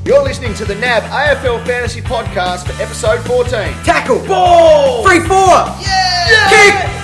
You're listening to the NAB AFL Fantasy Podcast for episode 14. Tackle. Ball. 3-4. Yeah. Kick.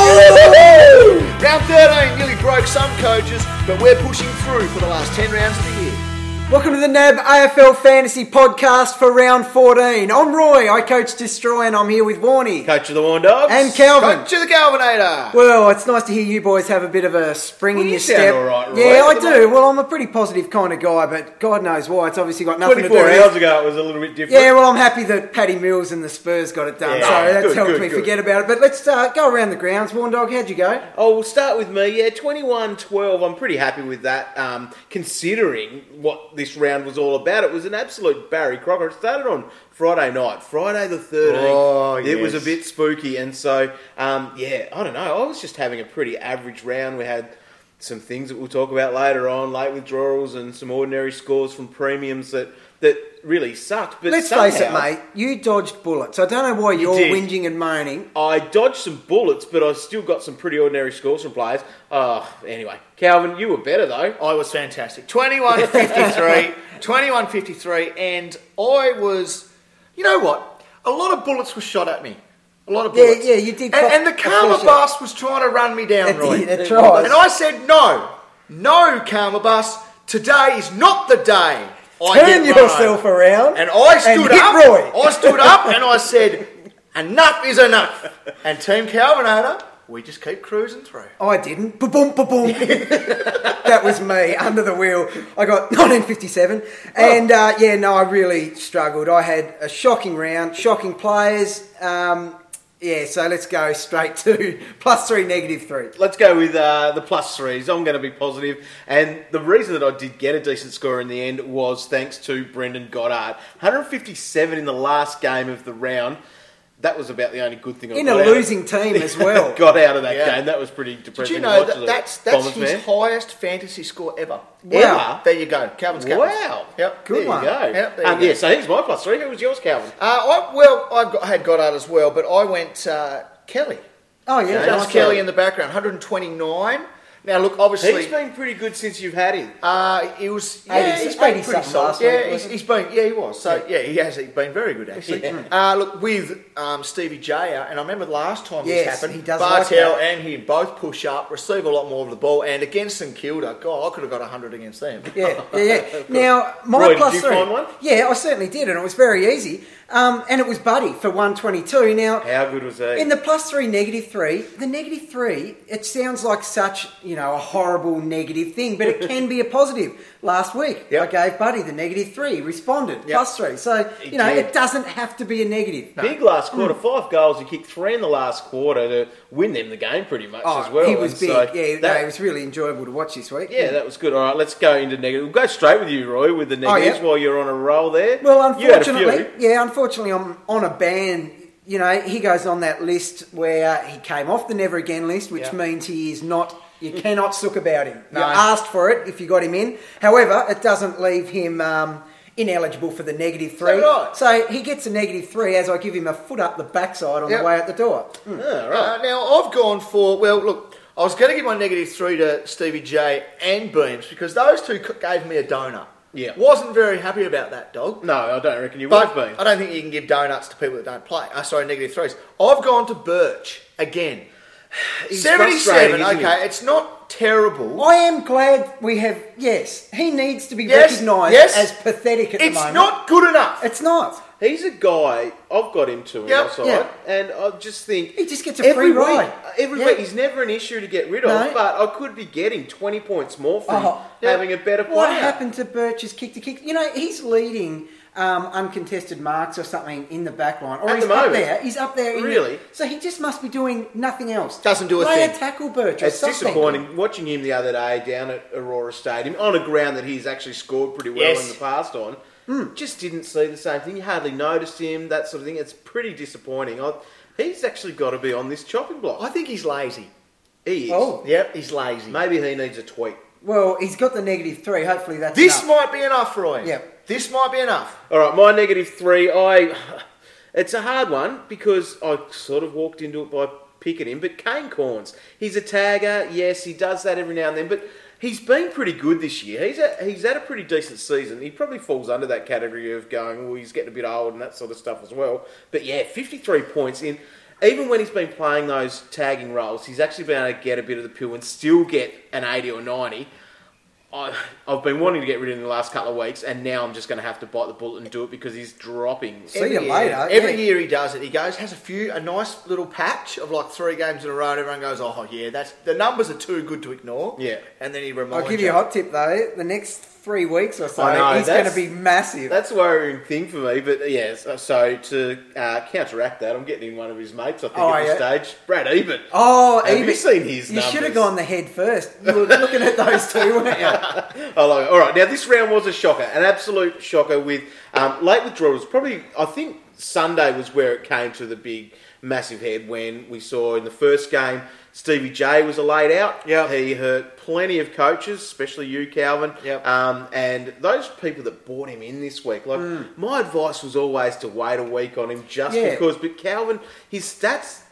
Go. Round 13 nearly broke some coaches, but we're pushing through for the last 10 rounds of the year. Welcome to the NAB AFL Fantasy Podcast for round 14. I'm Roy, I coach Destroy, and I'm here with Warnie. Coach of the Warn Dogs. And Calvin. Coach of the Galvinator. Well, it's nice to hear you boys have a bit of a spring in you your sound step. all right, Roy, yeah, I at the do. moment. Well, I'm a pretty positive kind of guy, but God knows why. It's obviously got nothing to do 24 with hours ago it was a little bit different. Yeah, well, I'm happy that Paddy Mills and the Spurs got it done, Yeah. so that's Good, helped good, me good. forget about it. But let's go around the grounds. Warn Dog, how'd you go? Oh, we'll start with me. Yeah, 21-12. I'm pretty happy with that, considering what this round was all about. It was an absolute Barry Crocker. It started on Friday night, Friday the 13th. Oh, It was a yes. bit spooky, and so, yeah, I don't know. I was just having a pretty average round. We had some things that we'll talk about later on, late withdrawals and some ordinary scores from premiums that really sucked. But Let's somehow, face it, mate, you dodged bullets. I don't know why you're did. whinging and moaning. I dodged some bullets, but I still got some pretty ordinary scores from players. Anyway, Calvin, you were better though. I was fantastic. 21-53, 21-53, and I was, you know what? A lot of bullets were shot at me. A lot of bullets. Yeah, you did. And the Karma appreciate- bus was trying to run me down, Roy. That's right. And I said, no, Karma bus, today is not the day I Turn get yourself run. around And I stood hit up. Roy. I stood up and I said, enough is enough. And Team Calvinator, we just keep cruising through. I didn't. Ba-boom, ba-boom. That was me, under the wheel. I got 1957. And, I really struggled. I had a shocking round, shocking players. So let's go straight to +3, -3. Let's go with the +3s. I'm going to be positive. And the reason that I did get a decent score in the end was thanks to Brendan Goddard. 157 in the last game of the round. That was about the only good thing I In got a out losing team as well. got out of that Yeah. game. That was pretty Did depressing. you to know watch that the that's Bombers, his man. highest fantasy score ever? Wow. There you go. Calvin's Calvin. Wow. Yep. Good There you one. go. Yep, there you go. Yeah, so here's my +3. Who was yours, Calvin? I had Goddard as well, but I went Kelly. Oh, yeah. Just nice. Kelly in the background, 129. Now, look, obviously, He's been pretty good since you've had him. he was. He's been pretty pretty something solid. last Yeah, week, wasn't he's been. Yeah, he was. So yeah, he has been very good actually. Look, with Stevie J out, and I remember the last time this Yes, happened, he does like Bartel that. and him both push up, receive a lot more of the ball, and against St Kilda, God, I could have got 100 against them. Yeah. Now, my Roy, did +3. you find one? Yeah, I certainly did, and it was very easy. And it was Buddy for 122. Now, How good was he? in the +3, -3, the -3, it sounds like such, a horrible negative thing, but it can be a positive. Last week, Yep. I gave Buddy the -3, responded, Yep. +3. So, He did. it doesn't have to be a negative. Big last quarter, 5 goals. He kicked 3 in the last quarter to win them the game pretty much as well. He was And big. so It was really enjoyable to watch this week. Yeah, that was good. All right, let's go into negative. We'll go straight with you, Roy, with the negatives yeah. while you're on a roll there. Well, You had a few. unfortunately, I'm on a ban. He goes on that list where he came off the never again list, which Yeah. means he is not. You cannot sook about him. No. You asked for it if you got him in. However, it doesn't leave him ineligible for the -3. right. So he gets a -3 as I give him a foot up the backside on Yep. the way out the door. Oh, right. Now, I've gone for, well, look, I was going to give my -3 to Stevie J and Beams because those two gave me a donut. Yeah. Wasn't very happy about that, dog. No, I don't reckon you would have But been. I don't think you can give donuts to people that don't play. -3s. I've gone to Birch again. He's 77, frustrating, isn't he? okay, it's not terrible. I am glad we have. Yes, he needs to be Yes, recognised yes. as pathetic at the It's moment. not good enough. It's not. He's a guy, I've got him to Yep, my side, yeah. and I just think... He just gets a free ride. Every Yeah. week, he's never an issue to get rid of, No. but I could be getting 20 points more for him Oh, having a better player. What happened to Birch's kick to kick? He's leading uncontested marks or something in the back line. Or At he's the up moment. there. He's up there. Really? So he just must be doing nothing else. Doesn't do a Play thing. a tackle, Birch, or It's something. disappointing watching him the other day down at Aurora Stadium on a ground that he's actually scored pretty well Yes. in the past on. Just didn't see the same thing. You hardly noticed him, that sort of thing. It's pretty disappointing. He's actually got to be on this chopping block. I think he's lazy. He is. Oh. Yep, he's lazy. Maybe he needs a tweak. Well, he's got the -3. Hopefully that's This enough. might be enough, Roy. Yep. This might be enough. All right, my -3. It's a hard one because I sort of walked into it by picking him. But Kane Corns, he's a tagger. Yes, he does that every now and then. But He's been pretty good this year. He's had a pretty decent season. He probably falls under that category of going, well, he's getting a bit old and that sort of stuff as well. But yeah, 53 points in. Even when he's been playing those tagging roles, he's actually been able to get a bit of the pill and still get an 80 or 90. I've been wanting to get rid of him in the last couple of weeks, and now I'm just going to have to bite the bullet and do it because he's dropping. See you later. Every year he does it. He has a nice little patch of like 3 games in a row, and everyone goes, oh yeah, the numbers are too good to ignore. Yeah. And then he reminds I'll give you a hot tip though. The next 3 weeks or so, I know, he's going to be massive. That's a worrying thing for me, but yes. So to counteract that, I'm getting in one of his mates. I think at this stage, Brad Ebert. Oh, have you seen his numbers? You should have gone the head first. You were looking at those two, weren't you? I like it. All right, now this round was a shocker, an absolute shocker with late withdrawals. Probably, I think Sunday was where it came to the big, massive head when we saw in the first game Stevie J was a laid out. Yep. He hurt plenty of coaches, especially you, Calvin. Yep. And those people that bought him in this week, my advice was always to wait a week on him because, but Calvin, his stats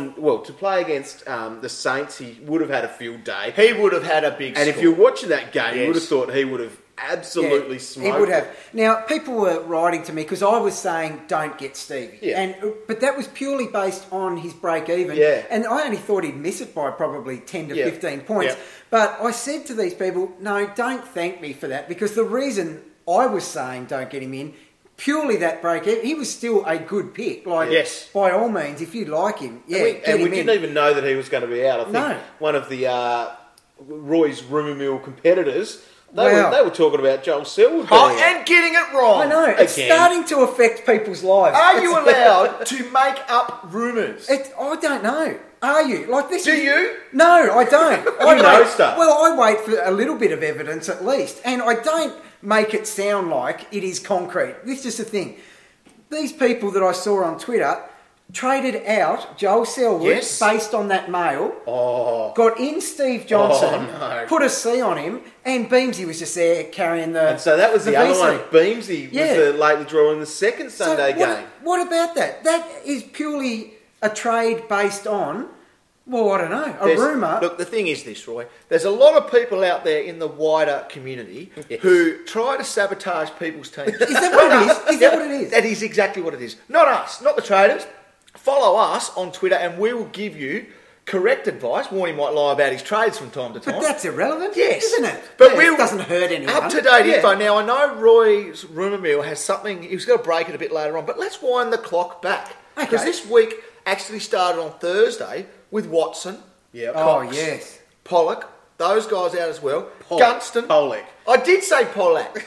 to play against the Saints, he would have had a field day. He would have had a big And score. if you're watching that game, you would have thought he would have absolutely smoked. He would have. Now, people were writing to me because I was saying don't get Stevie. Yeah. But that was purely based on his break even. Yeah. And I only thought he'd miss it by probably 10 to Yeah. 15 points. Yeah. But I said to these people, no, don't thank me for that because the reason I was saying don't get him in, purely that break even, he was still a good pick. Yes. By all means, if you like him, And we get him didn't in. even know that he was going to be out. I think No. one of the Roy's rumour mill competitors, they Wow. were talking about Joel Selwood. and getting it wrong. I know, it's Again. starting to affect people's lives. Are you allowed to make up rumours? I don't know. Are you? Like this? Do you? No, I don't. I know wait- stuff. Well, I wait for a little bit of evidence at least, and I don't make it sound like it is concrete. This is the thing. These people that I saw on Twitter traded out Joel Selwood Yes. based on that mail. Oh, Got in Steve Johnson, Oh, no. put a C on him, and Beamsy was just there carrying the. and so that was the other VC. one. Beamsy Yeah. was the late withdrawal in the second Sunday what, game. What about that? That is purely a trade based on, well, I don't know, a rumour. Look, the thing is this, Roy. There's a lot of people out there in the wider community Yes. who try to sabotage people's teams. Is that what it is? Is that what it is? That is exactly what it is. Not us, not the traders. Follow us on Twitter and we will give you correct advice. Warnie might lie about his trades from time to time. But that's irrelevant, Yes. isn't it? But It doesn't hurt anyone. Up-to-date Yeah. info. Now, I know Roy's rumour mill has something, he was going to break it a bit later on, but let's wind the clock back. Because Okay. this week actually started on Thursday with Watson, Yeah. Oh, Cox, yes. Pollock, those guys out as well. Gunston. Pollock. I did say Pollack.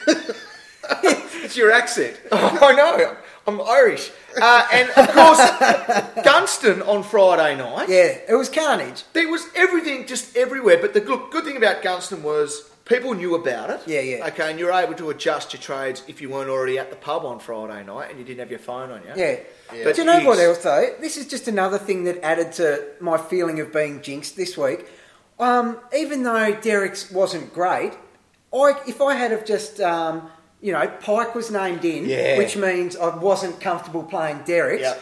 It's your accent. I know, I'm Irish. And of course, Gunston on Friday night. Yeah, it was carnage. There was everything just everywhere. But the good thing about Gunston was people knew about it. Yeah, yeah. Okay, and you were able to adjust your trades if you weren't already at the pub on Friday night and you didn't have your phone on you. Yeah. Yeah. But do you know what else, though? This is just another thing that added to my feeling of being jinxed this week. Even though Derek's wasn't great, if I had have just... Pike was named in, Yeah. which means I wasn't comfortable playing Derek's. Yep.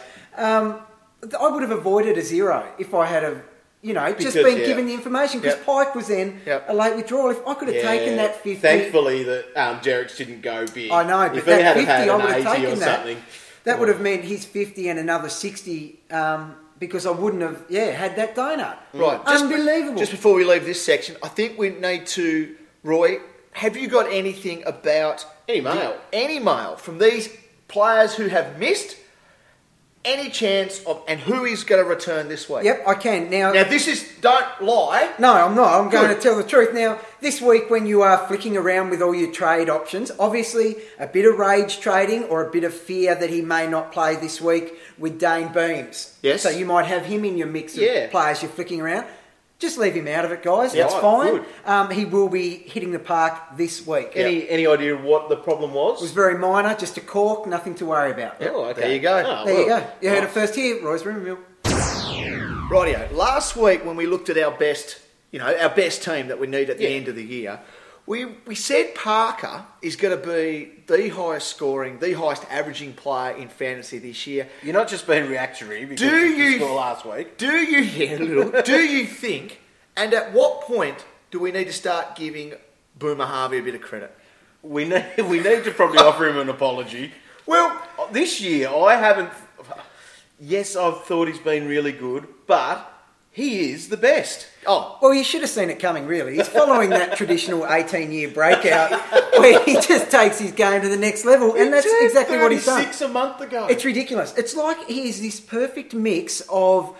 I would have avoided a 0 if I had have, just Because, been yeah. given the information because Yep. Pike was then Yep. a late withdrawal. If I could have taken that 50, Thankfully that Derek's didn't go big. I know, but if he that had 50, had I an would have 80 or taken that. something. That would have meant his 50 and another 60 because I wouldn't have, had that donut. Right. Unbelievable. Just before we leave this section, I think we need to, Roy, have you got anything about... Any mail? Any mail from these players who have missed any chance of... And who is going to return this week? Yep, I can. Now this is... Don't lie. no, I'm not. I'm going Good. to tell the truth. Now, this week when you are flicking around with all your trade options, obviously a bit of rage trading or a bit of fear that he may not play this week with Dane Beams. Yes. So you might have him in your mix of Yeah. players you're flicking around. Just leave him out of it, guys. Yeah, It's right, fine. He will be hitting the park this week. Any idea what the problem was? It was very minor, just a cork, nothing to worry about. Oh, okay. There you go. Oh, There you well, go. You heard it nice. first here, Roy's Rumour Mill. Rightio. Last week when we looked at our best team that we need at the end of the year, we said Parker is going to be the highest scoring, the highest averaging player in fantasy this year. You're not just being reactionary because Do you you- scored last week. Do you think, and at what point do we need to start giving Boomer Harvey a bit of credit? We need to probably offer him an apology. Well, This year, I haven't... Yes, I've thought he's been really good, but he is the best. oh, Well, you should have seen it coming, really. He's following that traditional 18-year breakout where he just takes his game to the next level, and that's exactly what he's done. 36 a month ago. It's ridiculous. It's like he is this perfect mix of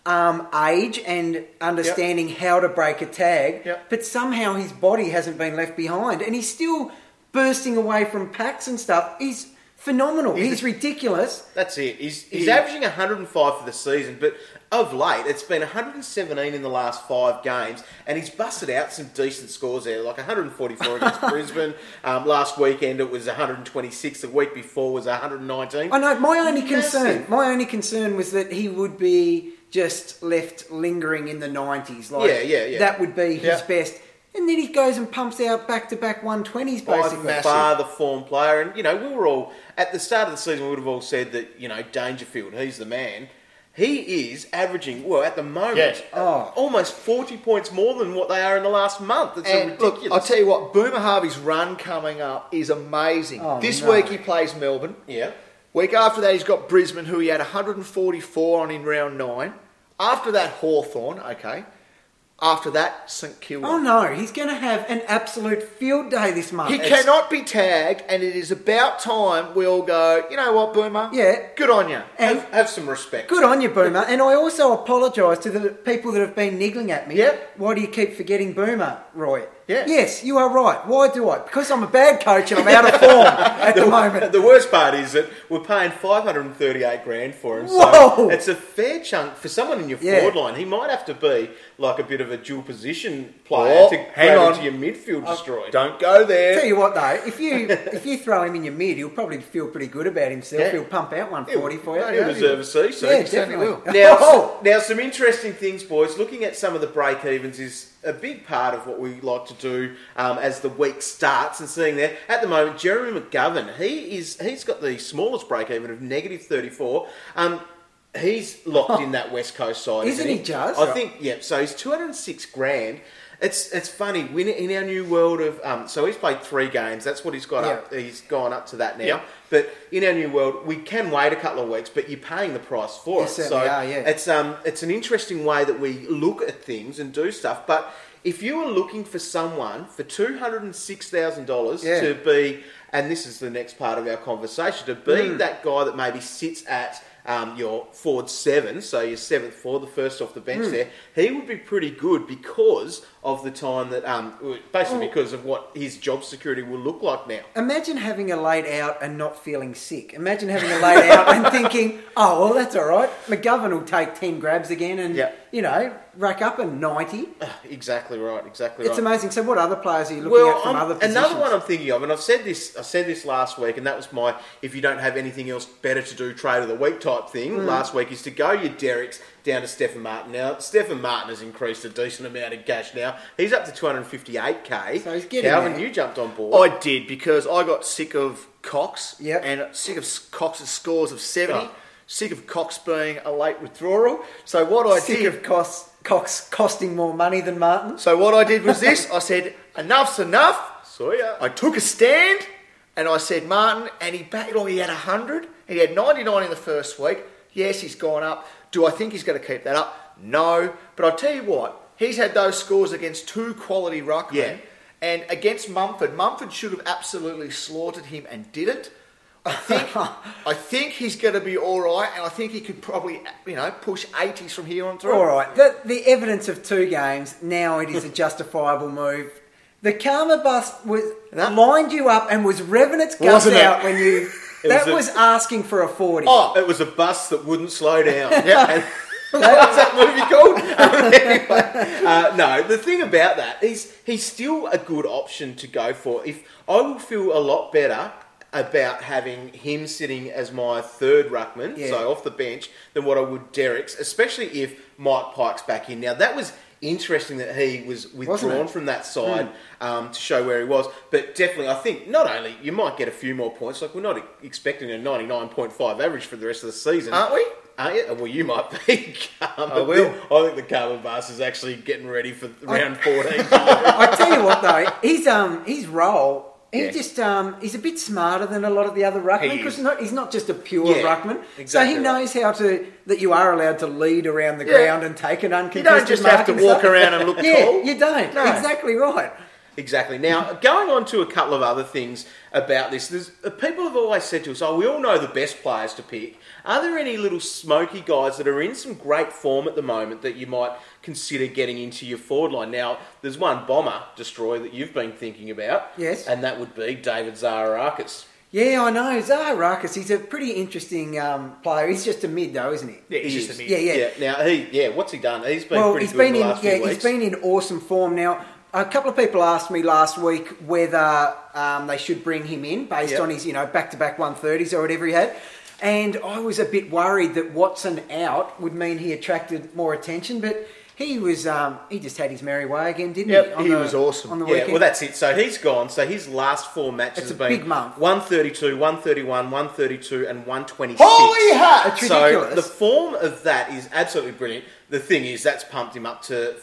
age and understanding how to break a tag, Yep. but somehow his body hasn't been left behind, and he's still bursting away from packs and stuff. He's phenomenal. He's ridiculous. That's it. He's averaging 105 for the season, but of late, it's been 117 in the last 5 games, and he's busted out some decent scores there, like 144 against Brisbane. Last weekend, it was 126. The week before was 119. I know. My only Massive. concern was that he would be just left lingering in the 90s. Like, Yeah. That would be his Yeah. best. And then he goes and pumps out back-to-back 120s, By basically. far the form player, and we were all at the start of the season. We would have all said that Dangerfield, he's the man. He is averaging at the moment almost 40 points more than what they are in the last month. It's and ridiculous. look, I'll tell you what, Boomer Harvey's run coming up is amazing. Oh, this no. week he plays Melbourne. Yeah. Week after that, he's got Brisbane, who he had 144 on in round 9. After that, Hawthorn, okay. After that, St Kilda. Oh no, he's going to have an absolute field day this month. He cannot be tagged, and it is about time we all go, you know what, Boomer? Yeah. Good on you. And Have some respect. good on you, Boomer. And I also apologise to the people that have been niggling at me. Yep. Why do you keep forgetting Boomer, Roy? Yeah. Yes, you are right. Why do I? Because I'm a bad coach and I'm out of form at the moment. The worst part is that we're paying $538,000 for him. Whoa. So it's a fair chunk for someone in your Yeah. forward line. He might have to be like a bit of a dual position player to hang grab on. into your midfield destroyed. Don't go there. Tell you what though, if you throw him in your mid, he'll probably feel pretty good about himself. Yeah. He'll pump out 140 for you. He'll deserve a CC. Yeah, certainly definitely. will. Now, some interesting things, boys. Looking at some of the break-evens is a big part of what we like to do as the week starts, and seeing there at the moment, Jeremy McGovern, he's got the smallest break-even of -34. He's locked in that West Coast side, Isn't he just? I think, yeah. So he's $206,000. It's funny in our new world of so he's played 3 games. That's what he's got up. He's gone up to that now. Yeah. But in our new world, we can wait a couple of weeks, but you're paying the price for You it. certainly are, yeah. It's an interesting way that we look at things and do stuff. But if you were looking for someone for $206,000 to be, and this is the next part of our conversation, to be that guy that maybe sits at your forward 7, so your 7th forward, the first off the bench there, he would be pretty good because of the time that, basically because of what his job security will look like now. Imagine having a laid out and not feeling sick. Imagine having a laid out and thinking, oh, well, that's all right. McGovern will take 10 grabs again and, rack up a 90. Exactly right, exactly It's right. amazing. So what other players are you looking at from other positions? Another one I'm thinking of, and I said this last week, and that was my, if you don't have anything else better to do, trade of the week type thing last week, is to go your Derricks down to Stephen Martin. Now, Stephen Martin has increased a decent amount of cash now. He's up to $258,000. So he's getting Calvin, there. you jumped on board. I did, because I got sick of Cox Yep. and sick of Cox's scores of 70. Oh. Sick of Cox being a late withdrawal. So what I Sick did... of Cox costing more money than Martin. So what I did was this. I said, enough's enough. Saw ya. I took a stand and I said, Martin, and he backed on. He had 100. He had 99 in the first week. Yes, he's gone up. Do I think he's going to keep that up? No. But I'll tell you what, he's had those scores against 2 quality ruckmen. Yeah. And against Mumford, Mumford should have absolutely slaughtered him and didn't. I think he's going to be all right, and I think he could probably, push 80s from here on through. All right. The evidence of 2 games, now it is a justifiable move. The Karma bus lined you up and was revving its guts Wasn't it? out when you... That was asking for a 40. Oh, It was a bus that wouldn't slow down. yeah. What's that movie called? Anyway, no, the thing about that is he's still a good option to go for. If I would feel a lot better about having him sitting as my 3rd ruckman, so off the bench, than what I would Derricks, especially if Mike Pike's back in. Now, that was interesting that he was withdrawn from that side to show where he was. But definitely, I think not only you might get a few more points, like we're not expecting a 99.5 average for the rest of the season. Aren't we? Well, you might be. I will. I think the Carbon Bus is actually getting ready for round 14. I tell you what, though, his role. He Yeah. just he's a bit smarter than a lot of the other ruckmen He because is. he's not just a pure Yeah, ruckman. exactly so he right. knows how that you are allowed to lead around the Yeah. ground and take an You uncontested don't just mark have to and walk stuff. around and look Yeah, tall. you don't. No. Exactly right. Exactly. Now, going on to a couple of other things about this, people have always said to us, we all know the best players to pick. Are there any little smoky guys that are in some great form at the moment that you might consider getting into your forward line? Now, there's one bomber, Destroy, that you've been thinking about. Yes. And that would be David Zaharakis. Yeah, I know. Zaharakis, he's a pretty interesting player. He's just a mid, though, isn't he? Yeah, he's He just is. a mid. Yeah. Now, what's he done? He's been Well, pretty he's good been in the last few he's weeks. been in awesome form. Now, a couple of people asked me last week whether they should bring him in based on his, back-to-back 130s or whatever he had. And I was a bit worried that Watson out would mean he attracted more attention, but he was he just had his merry way again, didn't Yep, he? he was awesome. On the Yeah, weekend. well, that's it. So he's gone. So his last 4 matches It's have a been big month. 132, 131, 132, and 126. Holy hat! It's So ridiculous. the form of that is absolutely brilliant. The thing is, that's pumped him up to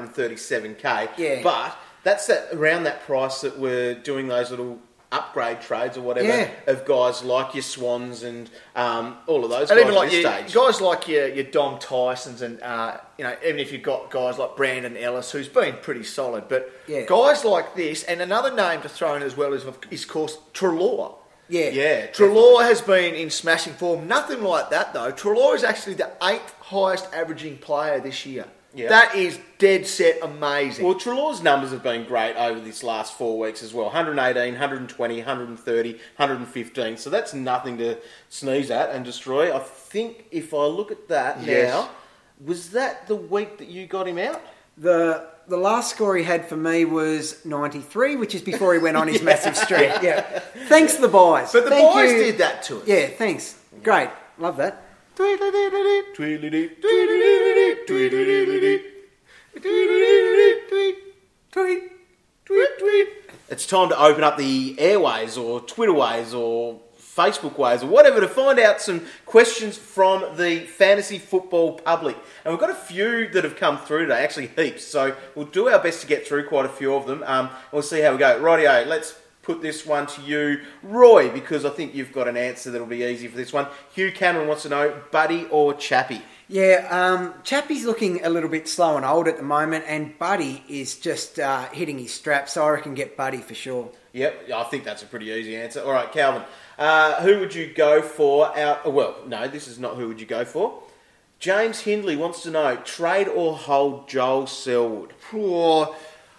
537k. Yeah. But that's around that price that we're doing those little upgrade trades or whatever Yeah. of guys like your Swans and all of those And guys even like at this your, stage. guys like your Dom Tysons and, even if you've got guys like Brandon Ellis, who's been pretty solid, but Yeah. guys like this, and another name to throw in as well is, of course, Treloar. Yeah, Treloar has been in smashing form. Nothing like that, though. Treloar is actually the 8th highest averaging player this year. Yeah. That is dead set amazing. Well, Treloar's numbers have been great over this last 4 weeks as well. 118, 120, 130, 115. So that's nothing to sneeze at and destroy. I think if I look at that Yes. now, was that the week that you got him out? The last score he had for me was 93, which is before he went on his massive streak. Yeah. Thanks to the boys. but the Thank boys you. did that to us. Yeah, thanks. Great. Love that. Tweedledee, Tweet. It's time to open up the airways or Twitterways or Facebook ways or whatever to find out some questions from the fantasy football public. And we've got a few that have come through today, actually heaps. So we'll do our best to get through quite a few of them. We'll see how we go. Rightio, let's put this one to you, Roy, because I think you've got an answer that'll be easy for this one. Hugh Cameron wants to know, Buddy or Chappie? Yeah, Chappie's looking a little bit slow and old at the moment, and Buddy is just hitting his straps, so I reckon get Buddy for sure. Yep, I think that's a pretty easy answer. All right, Calvin, who would you go for? Well, no, this is not who would you go for. James Hindley wants to know, trade or hold Joel Selwood? Poor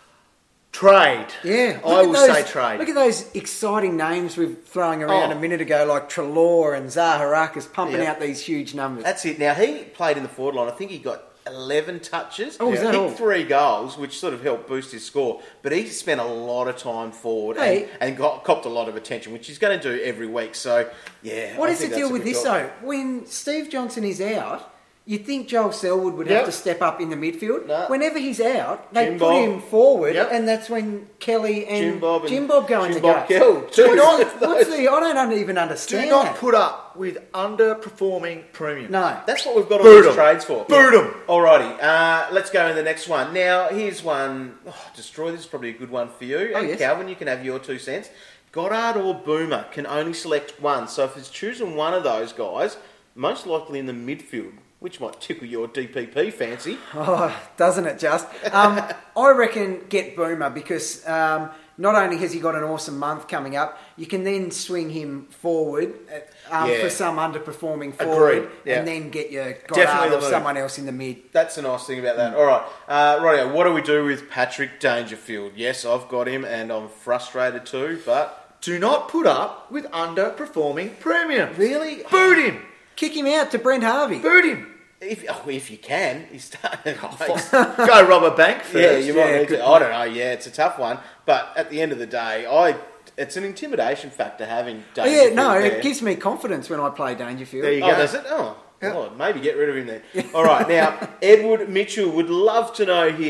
trade. Yeah, I will say trade. Look at those exciting names we've throwing around Oh. a minute ago, like Treloar and Zaharakis pumping Yeah. out these huge numbers. That's it. Now, he played in the forward line. I think he got 11 touches. Oh, is that Hit all? 3 goals, which sort of helped boost his score. But he spent a lot of time forward Hey. and copped a lot of attention, which he's going to do every week. So, yeah. What I is the think deal that's a with good this, job. though? When Steve Johnson is out, you'd think Joel Selwood would Yep. have to step up in the midfield. No. Whenever he's out, they Jim put Bob. him forward, Yep. and that's when Kelly and Jim Bob go in the Jim Bob guts. Kell, What's too. the? I don't even Do understand not that. put up with underperforming premium. No. That's what we've got all Boot these 'em. trades for. Boot 'em. Alrighty, let's go in the next one. Now, here's one. Destroy, this is probably a good one for you. Oh, And yes. Calvin, you can have your 2 cents. Goddard or Boomer can only select one. So if it's choosing one of those guys, most likely in the midfield, which might tickle your DPP fancy. Oh, doesn't it just? I reckon get Boomer because not only has he got an awesome month coming up, you can then swing him forward Yeah. for some underperforming forward Agreed, yeah. and then get your Definitely Goddard the or move. someone else in the mid. That's the nice thing about that. All right, rightio, what do we do with Patrick Dangerfield? Yes, I've got him and I'm frustrated too, but... Do not put up with underperforming premium. Really? Boot him. Kick him out to Brent Harvey. Boot him. If you can, he's starting. Go rob a bank first. Yeah, you might Yeah, need good to. I don't know. Yeah, it's a tough one, but at the end of the day, it's an intimidation factor having Oh, Dangerfield yeah, no, there. it gives me confidence when I play Dangerfield. There you Oh, go. does it? Oh, Yeah. God, maybe get rid of him then. All right, now Edward Mitchell would love to know here: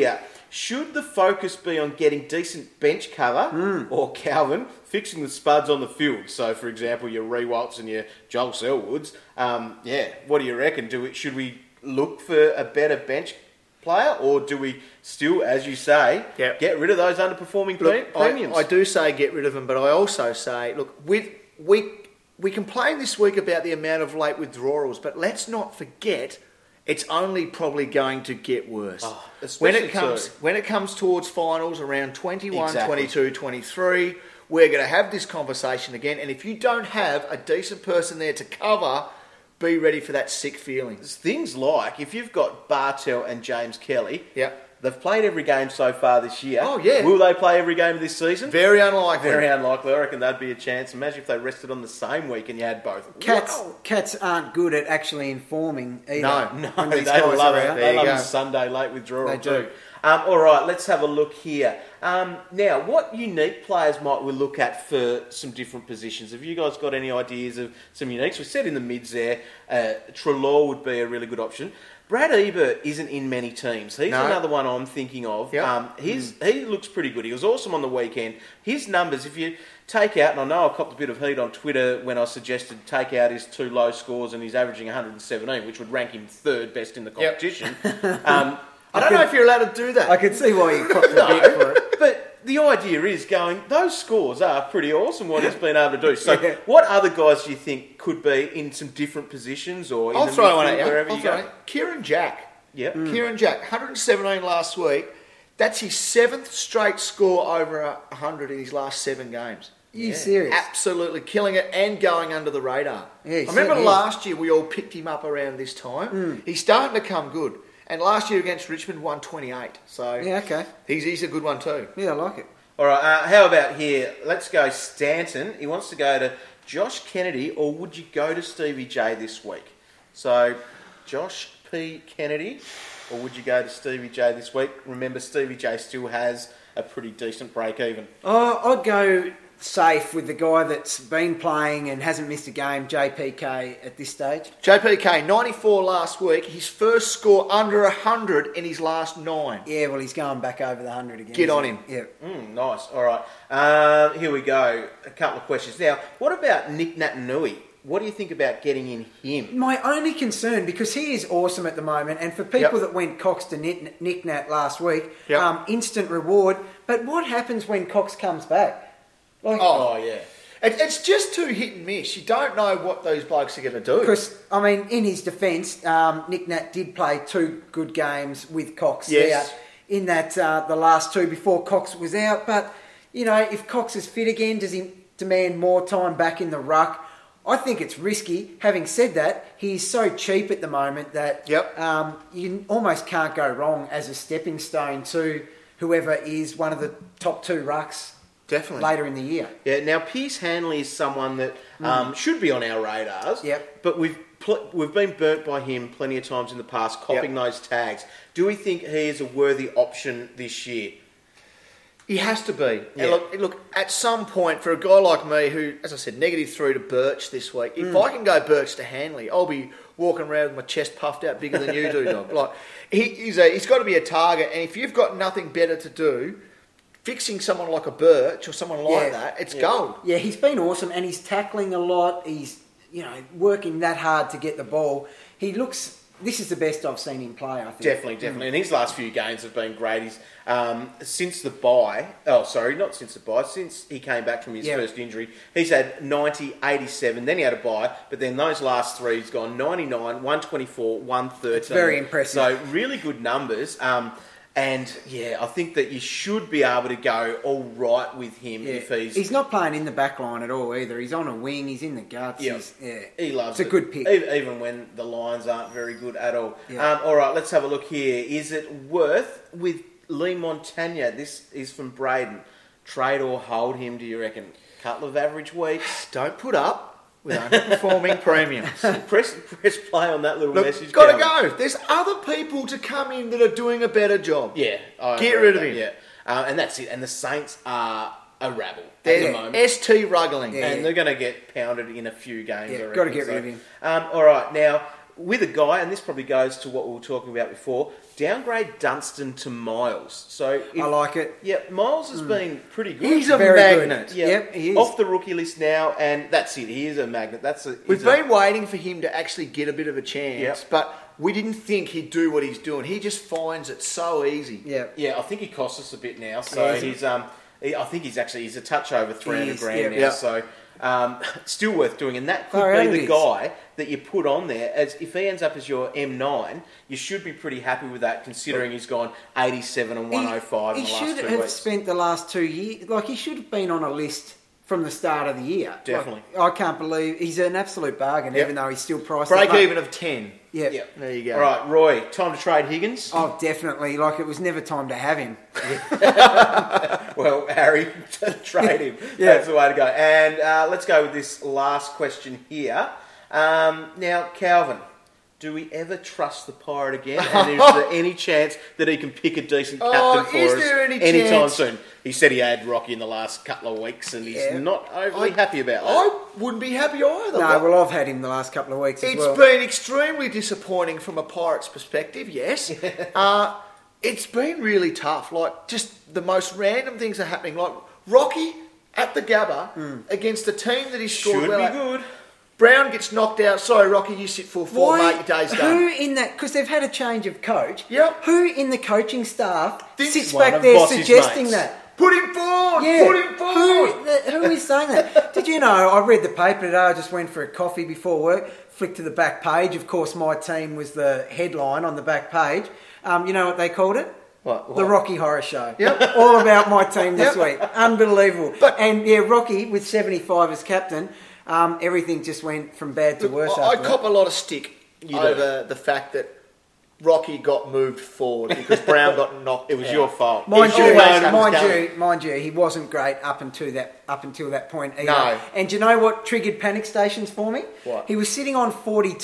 Should the focus be on getting decent bench cover or Calvin fixing the spuds on the field? So, for example, your Rewalts and your Joel Selwoods. What do you reckon? Should we look for a better bench player, or do we still, as you say, get rid of those underperforming premiums? I do say get rid of them, but I also say, look, we complained this week about the amount of late withdrawals, but let's not forget it's only probably going to get worse. When it comes towards finals around 21, 22, 23, we're going to have this conversation again. And if you don't have a decent person there to cover, be ready for that sick feeling. Things like, if you've got Bartel and James Kelly, they've played every game so far this year. Oh, yeah. Will they play every game of this season? Very unlikely. Very unlikely. I reckon that'd be a chance. Imagine if they rested on the same week and you had both. Cats aren't good at actually informing either. No, they love it. They love Sunday late withdrawal. They do. All right, let's have a look here. Now, what unique players might we look at for some different positions? Have you guys got any ideas of some uniques? We said in the mids there, Treloar would be a really good option. Brad Ebert isn't in many teams. He's another one I'm thinking of. Yep. He looks pretty good. He was awesome on the weekend. His numbers, if you take out, and I know I copped a bit of heat on Twitter when I suggested take out his 2 low scores and he's averaging 117, which would rank him 3rd best in the competition. I don't know if you're allowed to do that. I could see why you copped a bit for it. But the idea is going, those scores are pretty awesome, what he's been able to do. So what other guys do you think could be in some different positions or in I'll the throw one at you. wherever you go? Kieran Jack. Yep. Kieran Jack, 117 last week. That's his 7th straight score over 100 in his last 7 games. You serious? Absolutely killing it and going under the radar. Yeah, I remember last year we all picked him up around this time. He's starting to come good. And last year against Richmond, 128. So okay. He's a good one too. Yeah, I like it. All right, how about here? Let's go Stanton. He wants to go to Josh Kennedy, or would you go to Stevie J this week? So, Josh P. Kennedy, or would you go to Stevie J this week? Remember, Stevie J still has a pretty decent break even. I'd go safe with the guy that's been playing and hasn't missed a game, JPK, at this stage. JPK, 94 last week. His first score under 100 in his last 9. Yeah, well, he's going back over the 100 again. Get on him. Yeah. Nice. All right. Here we go. A couple of questions. Now, what about Nick Natanui? What do you think about getting in him? My only concern, because he is awesome at the moment, and for people that went Cox to Nick Nat last week, instant reward. But what happens when Cox comes back? It's just too hit and miss. You don't know what those blokes are going to do. Because, I mean, in his defence, Nick Nat did play 2 good games with Cox Yes. in that the last 2 before Cox was out. But, you know, if Cox is fit again, does he demand more time back in the ruck? I think it's risky. Having said that, he's so cheap at the moment that you almost can't go wrong as a stepping stone to whoever is one of the top 2 rucks. Definitely. Later in the year. Yeah, now Pierce Hanley is someone that should be on our radars. Yep. But we've been burnt by him plenty of times in the past, copping those tags. Do we think he is a worthy option this year? He has to be. Yeah. And look, at some point, for a guy like me who, as I said, -3 to Birch this week, if I can go Birch to Hanley, I'll be walking around with my chest puffed out bigger than you do, dog. Like, he's got to be a target, and if you've got nothing better to do, fixing someone like a Birch or someone like that, it's gold. Yeah, he's been awesome, and he's tackling a lot. He's, working that hard to get the ball. This is the best I've seen him play, I think. Definitely. And his last few games have been great. He's, since the bye, since he came back from his first injury, he's had 90, 87, then he had a bye, but then those last 3, he's gone 99, 124, 113. It's very impressive. So really good numbers. And I think that you should be able to go all right with him if he's not playing in the back line at all either. He's on a wing, he's in the guts. He loves it. It's a good pick. Even when the Lions aren't very good at all. All right, let's have a look here. Is it worth, with Lee Montagna, this is from Braden, trade or hold him, do you reckon? Couple of average weeks? Don't put up with underperforming premiums. Press play on that little message. Got to go. There's other people to come in that are doing a better job. Yeah. Get rid of him. Yeah. And that's it. And the Saints are a rabble they're at the moment. ST ruggling. And they're going to get pounded in a few games. Yeah, got to get rid of him. All right. Now, with a guy, and this probably goes to what we were talking about before, downgrade Dunstan to Miles. So I like it. Yeah, Miles has been pretty good. He's a Very magnet. good. Yeah, Yep, he is. off the rookie list now, and that's it. He is a magnet. We've been waiting for him to actually get a bit of a chance, Yep. but we didn't think he'd do what he's doing. He just finds it so easy. Yeah. Yeah, I think he costs us a bit now. So Yeah. I think he's a touch over 300 is, grand yeah. now. Yeah. So still worth doing, and that could Far out be it the is. guy that you put on there. As if he ends up as your M9, you should be pretty happy with that, considering he's gone 87 and 105 in He the last should 2 have weeks. spent the last 2 years. Like, he should have been on a list from the start of the year. Definitely. Like, I can't believe he's an absolute bargain, Yep. even though he's still priced Break up. even of 10. Yeah. Yeah. There you go. All right, Roy, time to trade Higgins. Oh, definitely. Like, it was never time to have him. Well, Harry, trade him. Yeah. That's the way to go. And let's go with this last question here. Now, Calvin, do we ever trust the Pirate again? And is there any chance that he can pick a decent captain for is us there any anytime chance? soon? He said he had Rocky in the last couple of weeks, and he's Yeah. not overly happy about that. I wouldn't be happy either. No, well, I've had him the last couple of weeks as It's well. been extremely disappointing from a Pirates perspective, yes. It's been really tough. Like, just the most random things are happening. Like, Rocky at the Gabba against a team that he scored Should well be at. good. Brown gets knocked out. Sorry, Rocky, you sit full forward, mate. Your day's done. Who in that? Because they've had a change of coach. Yep. Who in the coaching staff This sits is one back of there Boss's suggesting mates. that? Put him forward! Yeah. Put him forward! Who is saying that? Did you know? I read the paper today. I just went for a coffee before work. Flicked to the back page. Of course, my team was the headline on the back page. You know what they called it? What? The Rocky Horror Show. Yep. All about my team this Yep. week. Unbelievable. But- and yeah, Rocky with 75 as captain. Everything just went from bad to worse. I after cop that. a lot of stick You over the fact that Rocky got moved forward because Brown got knocked. It was out. your fault. Mind It you, always happens, Calvin. mind you, he wasn't great up until that point either. No. And do you know what triggered panic stations for me? What? He was sitting on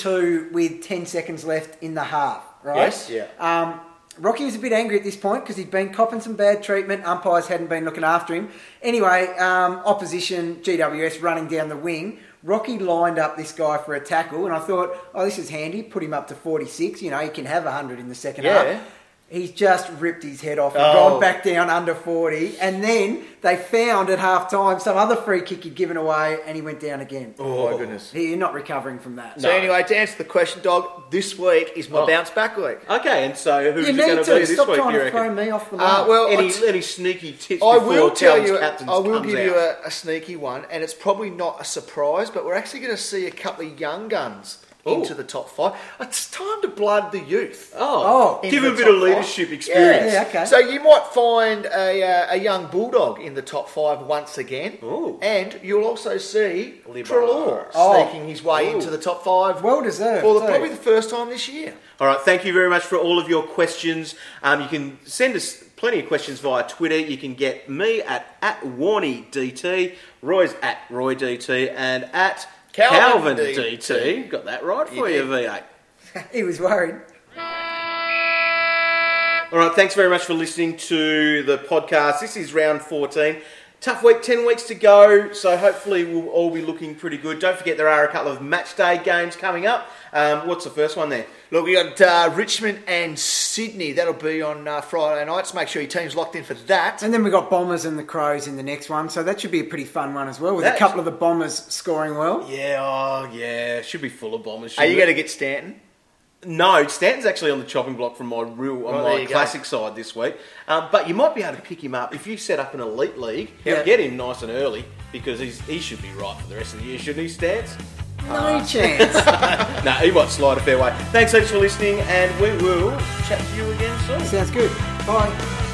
42 with 10 seconds left in the half, right? Yes. Yeah. Rocky was a bit angry at this point because he'd been copping some bad treatment. Umpires hadn't been looking after him. Anyway, opposition, GWS running down the wing. Rocky lined up this guy for a tackle, and I thought, oh, this is handy. Put him up to 46. You know, he can have 100 in the second Yeah. half. He's just ripped his head off and Oh. gone back down under 40. And then they found at half time some other free kick he'd given away, and he went down again. Oh, my goodness. You're not recovering from that. So anyway, to answer the question, Dog, this week is my Oh. bounce back week. Okay, and so who's You it going need to be to. this Stop week, trying you to reckon? throw me off the mark. Well, Any sneaky tips I before will tell Calvin's you. captains I will comes give you out? a sneaky one, and it's probably not a surprise, but we're actually going to see a couple of young guns into the top 5. It's time to blood the youth. Oh, Oh. give him a into bit the of top leadership 5. experience. Yeah, okay. So you might find a young bulldog in the top 5 once again, Ooh. and you'll also see Libar. Trelaw Oh. sneaking his way Ooh. into the top 5 Well deserved, for too. probably the first time this year. All right, thank you very much for all of your questions. You can send us plenty of questions via Twitter. You can get me at WarneyDT, Roy's at RoyDT, and at Calvin CalvinDT. Got that right for you, V8. He was worried. All right, thanks very much for listening to the podcast. This is round 14. Tough week, 10 weeks to go, so hopefully we'll all be looking pretty good. Don't forget there are a couple of match day games coming up. What's the first one there? Look, we got Richmond and Sydney. That'll be on Friday nights. Make sure your team's locked in for that. And then we got Bombers and the Crows in the next one, so that should be a pretty fun one as well, with That- a couple of the Bombers scoring well. Yeah, should be full of bombers. Are you shouldn't going it? to get Stanton? No, Stanton's actually on the chopping block from my there you go. classic side this week. But you might be able to pick him up if you set up an elite league. Yeah. Get him nice and early because he should be right for the rest of the year, shouldn't he, Stans? No chance. No, he might slide a fair way. Thanks heaps for listening, and we will chat to you again soon. Sounds good. Bye.